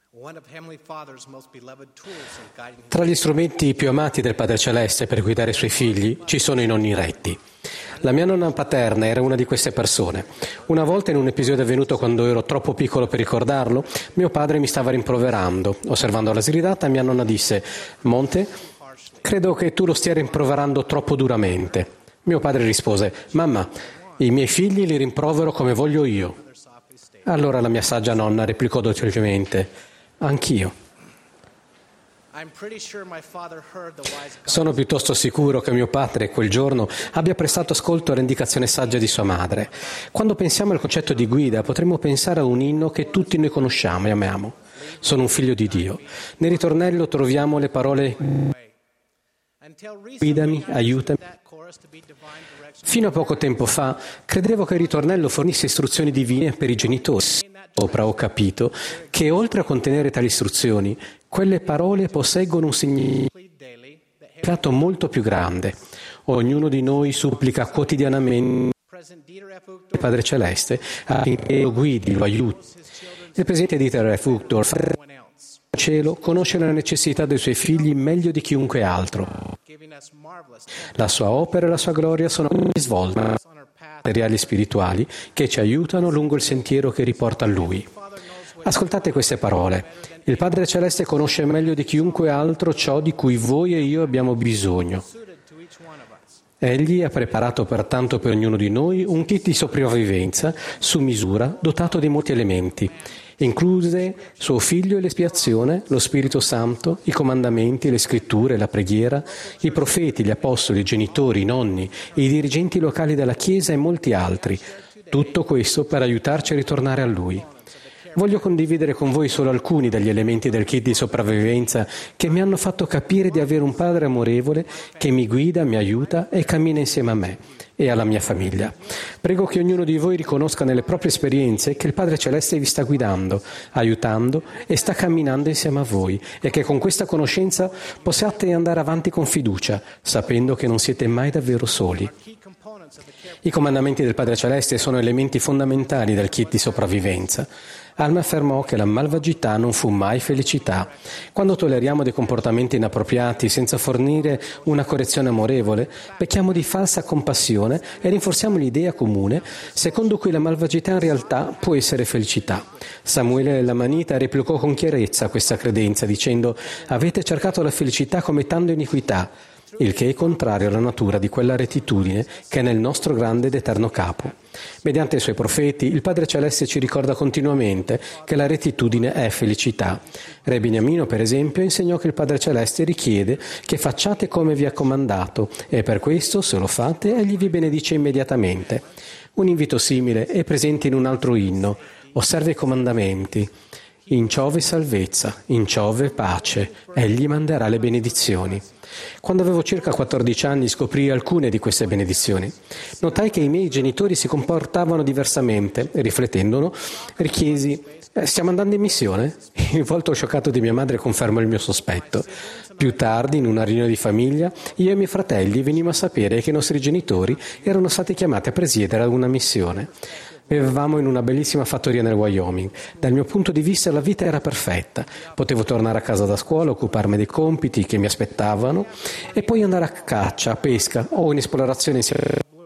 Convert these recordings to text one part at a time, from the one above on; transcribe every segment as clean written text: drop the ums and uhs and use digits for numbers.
Tra gli strumenti più amati del Padre Celeste per guidare i suoi figli ci sono i nonni retti. La mia nonna paterna era una di queste persone. Una volta, in un episodio avvenuto quando ero troppo piccolo per ricordarlo, mio padre mi stava rimproverando. Osservando la sgridata, mia nonna disse: «Monte, credo che tu lo stia rimproverando troppo duramente». Mio padre rispose: «Mamma, i miei figli li rimprovero come voglio io». Allora la mia saggia nonna replicò dolcemente: «Anch'io». Sono piuttosto sicuro che mio padre quel giorno abbia prestato ascolto all'indicazione saggia di sua madre. Quando pensiamo al concetto di guida, potremmo pensare a un inno che tutti noi conosciamo e amiamo. Sono un figlio di Dio. Nel ritornello troviamo le parole guidami, aiutami. Fino a poco tempo fa credevo che il ritornello fornisse istruzioni divine per i genitori. Sopra ho capito che oltre a contenere tali istruzioni, quelle parole posseggono un significato molto più grande. Ognuno di noi supplica quotidianamente il Padre Celeste affinché lo guidi, lo aiuti. Il presidente Dieter F. Uchtdorf il cielo conosce la necessità dei suoi figli meglio di chiunque altro. La sua opera e la sua gloria sono svolte materiali e spirituali che ci aiutano lungo il sentiero che riporta a Lui. Ascoltate queste parole. Il Padre Celeste conosce meglio di chiunque altro ciò di cui voi e io abbiamo bisogno. Egli ha preparato pertanto per ognuno di noi un kit di sopravvivenza su misura dotato di molti elementi, incluse suo Figlio e l'espiazione, lo Spirito Santo, i comandamenti, le scritture, la preghiera, i profeti, gli apostoli, i genitori, i nonni, i dirigenti locali della Chiesa e molti altri. Tutto questo per aiutarci a ritornare a Lui. Voglio condividere con voi solo alcuni degli elementi del kit di sopravvivenza che mi hanno fatto capire di avere un Padre amorevole che mi guida, mi aiuta e cammina insieme a me e alla mia famiglia. Prego che ognuno di voi riconosca nelle proprie esperienze che il Padre Celeste vi sta guidando, aiutando e sta camminando insieme a voi e che con questa conoscenza possiate andare avanti con fiducia, sapendo che non siete mai davvero soli. I comandamenti del Padre Celeste sono elementi fondamentali del kit di sopravvivenza. Alma affermò che la malvagità non fu mai felicità. Quando tolleriamo dei comportamenti inappropriati senza fornire una correzione amorevole, pecchiamo di falsa compassione e rinforziamo l'idea comune secondo cui la malvagità in realtà può essere felicità. Samuele Lamanita replicò con chiarezza questa credenza dicendo: «Avete cercato la felicità commettendo iniquità», il che è contrario alla natura di quella rettitudine che è nel nostro grande ed eterno capo. Mediante i suoi profeti, il Padre Celeste ci ricorda continuamente che la rettitudine è felicità. Re Beniamino, per esempio, insegnò che il Padre Celeste richiede che facciate come vi ha comandato e per questo, se lo fate, egli vi benedice immediatamente. Un invito simile è presente in un altro inno: osserva i comandamenti. In ciò v'è salvezza, in ciò v'è pace, egli manderà le benedizioni. Quando avevo circa 14 anni scoprii alcune di queste benedizioni. Notai che i miei genitori si comportavano diversamente e riflettendolo richiesi: stiamo andando in missione? Il volto scioccato di mia madre confermò il mio sospetto. Più tardi, in una riunione di famiglia, io e i miei fratelli venimmo a sapere che i nostri genitori erano stati chiamati a presiedere ad una missione. Vivevamo in una bellissima fattoria nel Wyoming. Dal mio punto di vista la vita era perfetta. Potevo tornare a casa da scuola, occuparmi dei compiti che mi aspettavano e poi andare a caccia, a pesca o in esplorazione insieme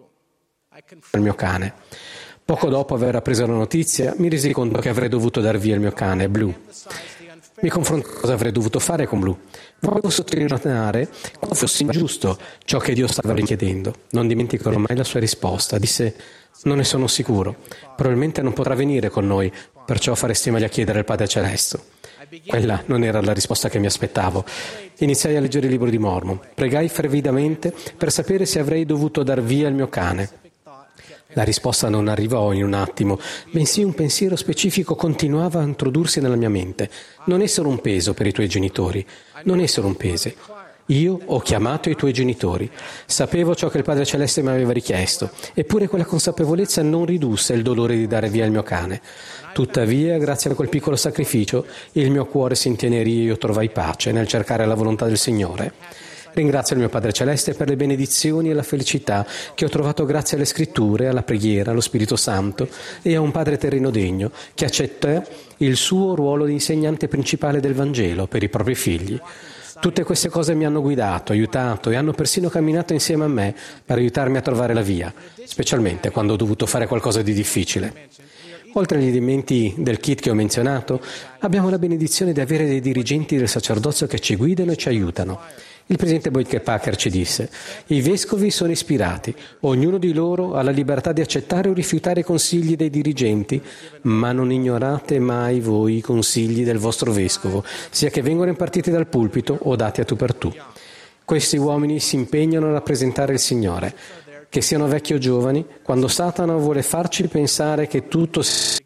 al mio cane. Poco dopo aver appreso la notizia mi resi conto che avrei dovuto dar via il mio cane, Blue. Mi confronto cosa avrei dovuto fare con Blue. Volevo sottolineare quanto fosse ingiusto ciò che Dio stava richiedendo. Non dimenticherò mai la sua risposta. Disse: non ne sono sicuro. Probabilmente non potrà venire con noi, perciò faresti meglio a chiedere al Padre Celeste. Quella non era la risposta che mi aspettavo. Iniziai a leggere il libro di Mormon. Pregai fervidamente per sapere se avrei dovuto dar via il mio cane. La risposta non arrivò in un attimo, bensì un pensiero specifico continuava a introdursi nella mia mente. Non essere un peso per i tuoi genitori, non essere un peso. Io ho chiamato i tuoi genitori. Sapevo ciò che il Padre Celeste mi aveva richiesto, eppure quella consapevolezza non ridusse il dolore di dare via il mio cane. Tuttavia, grazie a quel piccolo sacrificio, il mio cuore si intenerì e io trovai pace nel cercare la volontà del Signore. Ringrazio il mio Padre Celeste per le benedizioni e la felicità che ho trovato grazie alle scritture, alla preghiera, allo Spirito Santo e a un Padre terreno degno che accetta il suo ruolo di insegnante principale del Vangelo per i propri figli. Tutte queste cose mi hanno guidato, aiutato e hanno persino camminato insieme a me per aiutarmi a trovare la via, specialmente quando ho dovuto fare qualcosa di difficile. Oltre agli elementi del kit che ho menzionato, abbiamo la benedizione di avere dei dirigenti del sacerdozio che ci guidano e ci aiutano. Il presidente Boyd K. Packer ci disse: i vescovi sono ispirati, ognuno di loro ha la libertà di accettare o rifiutare i consigli dei dirigenti, ma non ignorate mai voi i consigli del vostro vescovo, sia che vengano impartiti dal pulpito o dati a tu per tu. Questi uomini si impegnano a rappresentare il Signore. Che siano vecchi o giovani, quando Satana vuole farci pensare che tutto sia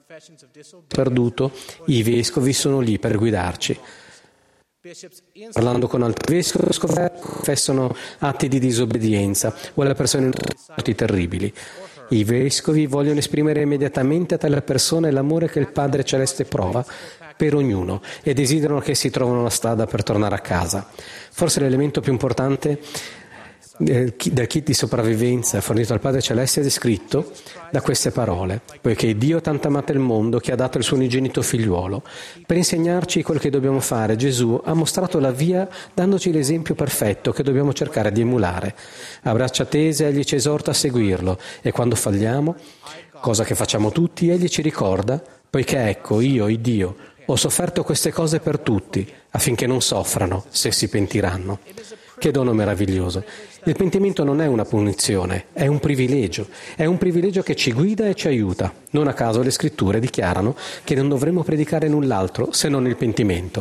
perduto, i vescovi sono lì per guidarci. Parlando con altri vescovi, confessano atti di disobbedienza o alle persone terribili. I vescovi vogliono esprimere immediatamente a tale persona l'amore che il Padre Celeste prova per ognuno e desiderano che si trovino una strada per tornare a casa. Forse l'elemento più importante del kit di sopravvivenza fornito al Padre Celeste è descritto da queste parole: poiché Dio ha tanto amato il mondo che ha dato il suo unigenito figliuolo. Per insegnarci quel che dobbiamo fare, Gesù ha mostrato la via dandoci l'esempio perfetto che dobbiamo cercare di emulare. A braccia tese egli ci esorta a seguirlo e quando falliamo, cosa che facciamo tutti, egli ci ricorda: poiché ecco, io, il Dio, ho sofferto queste cose per tutti, affinché non soffrano se si pentiranno. Che dono meraviglioso! Il pentimento non è una punizione, è un privilegio che ci guida e ci aiuta. Non a caso le scritture dichiarano che non dovremmo predicare null'altro se non il pentimento.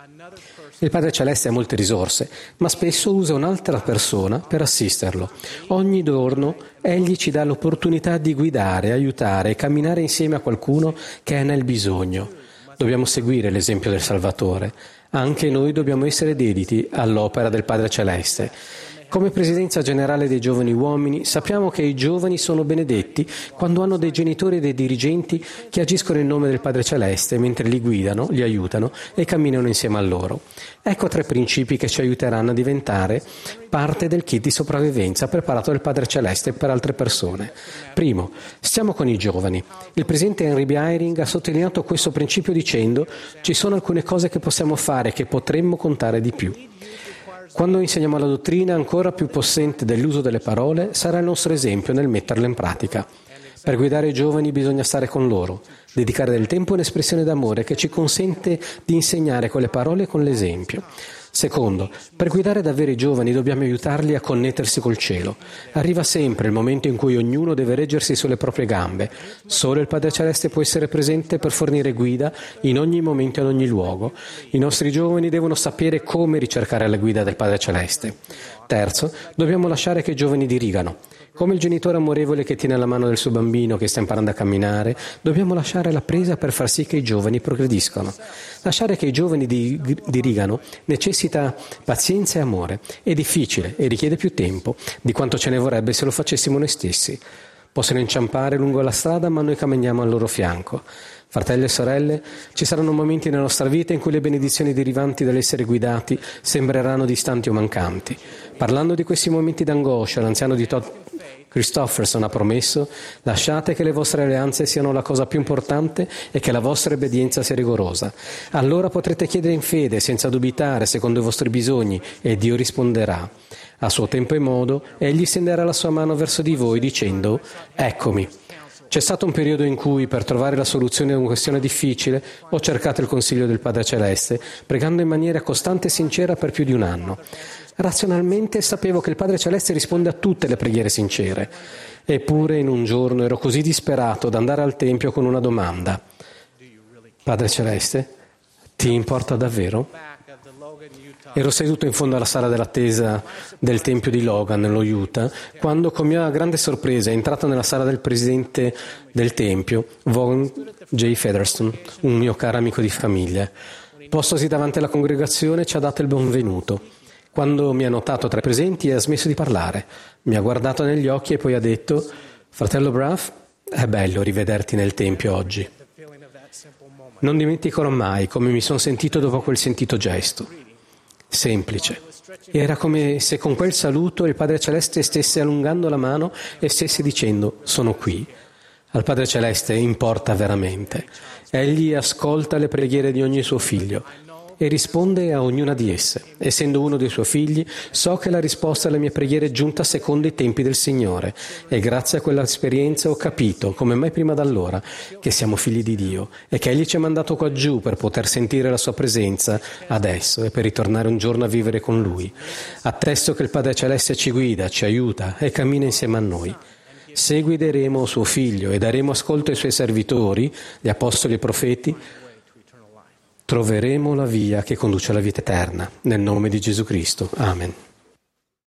Il Padre Celeste ha molte risorse, ma spesso usa un'altra persona per assisterlo. Ogni giorno Egli ci dà l'opportunità di guidare, aiutare e camminare insieme a qualcuno che è nel bisogno. Dobbiamo seguire l'esempio del Salvatore. Anche noi dobbiamo essere dediti all'opera del Padre Celeste. Come Presidenza Generale dei Giovani Uomini sappiamo che i giovani sono benedetti quando hanno dei genitori e dei dirigenti che agiscono in nome del Padre Celeste mentre li guidano, li aiutano e camminano insieme a loro. Ecco 3 principi che ci aiuteranno a diventare parte del kit di sopravvivenza preparato dal Padre Celeste per altre persone. Primo, stiamo con i giovani. Il presidente Henry B. Eyring ha sottolineato questo principio dicendo: ci sono alcune cose che possiamo fare che potremmo contare di più. Quando insegniamo la dottrina, ancora più possente dell'uso delle parole sarà il nostro esempio nel metterle in pratica. Per guidare i giovani bisogna stare con loro, dedicare del tempo a un'espressione d'amore che ci consente di insegnare con le parole e con l'esempio. Secondo, per guidare davvero i giovani dobbiamo aiutarli a connettersi col cielo. Arriva sempre il momento in cui ognuno deve reggersi sulle proprie gambe. Solo il Padre Celeste può essere presente per fornire guida in ogni momento e in ogni luogo. I nostri giovani devono sapere come ricercare la guida del Padre Celeste. Terzo, dobbiamo lasciare che i giovani dirigano. Come il genitore amorevole che tiene la mano del suo bambino che sta imparando a camminare, dobbiamo lasciare la presa per far sì che i giovani progrediscano. Lasciare che i giovani dirigano necessita pazienza e amore. È difficile e richiede più tempo di quanto ce ne vorrebbe se lo facessimo noi stessi. Possono inciampare lungo la strada, ma noi camminiamo al loro fianco. Fratelli e sorelle, ci saranno momenti nella nostra vita in cui le benedizioni derivanti dall'essere guidati sembreranno distanti o mancanti. Parlando di questi momenti d'angoscia, l'anziano di Todd Christofferson ha promesso: lasciate che le vostre alleanze siano la cosa più importante e che la vostra obbedienza sia rigorosa. Allora potrete chiedere in fede, senza dubitare, secondo i vostri bisogni, e Dio risponderà. A suo tempo e modo, Egli stenderà la sua mano verso di voi dicendo: eccomi. C'è stato un periodo in cui, per trovare la soluzione a una questione difficile, ho cercato il consiglio del Padre Celeste, pregando in maniera costante e sincera per più di un anno. Razionalmente sapevo che il Padre Celeste risponde a tutte le preghiere sincere. Eppure in un giorno ero così disperato da andare al Tempio con una domanda: Padre Celeste, ti importa davvero? Ero seduto in fondo alla sala dell'attesa del Tempio di Logan, nello Utah, quando con mia grande sorpresa è entrato nella sala del presidente del Tempio, Vaughan J. Featherstone, un mio caro amico di famiglia. Postosi davanti alla congregazione ci ha dato il benvenuto. Quando mi ha notato tra i presenti ha smesso di parlare, mi ha guardato negli occhi e poi ha detto: fratello Braff, è bello rivederti nel Tempio oggi. Non dimenticherò mai come mi sono sentito dopo quel sentito gesto. semplice. Era come se con quel saluto il Padre Celeste stesse allungando la mano e stesse dicendo: sono qui. Al Padre Celeste importa veramente. Egli ascolta le preghiere di ogni suo figlio e risponde a ognuna di esse. Essendo uno dei suoi figli, so che la risposta alle mie preghiere è giunta secondo i tempi del Signore, e grazie a quell'esperienza ho capito, come mai prima d'allora, che siamo figli di Dio e che Egli ci ha mandato qua giù per poter sentire la sua presenza adesso e per ritornare un giorno a vivere con Lui. Attesto che il Padre Celeste ci guida, ci aiuta e cammina insieme a noi. Se guideremo suo Figlio e daremo ascolto ai suoi servitori, gli apostoli e i profeti, troveremo la via che conduce alla vita eterna. Nel nome di Gesù Cristo. Amen.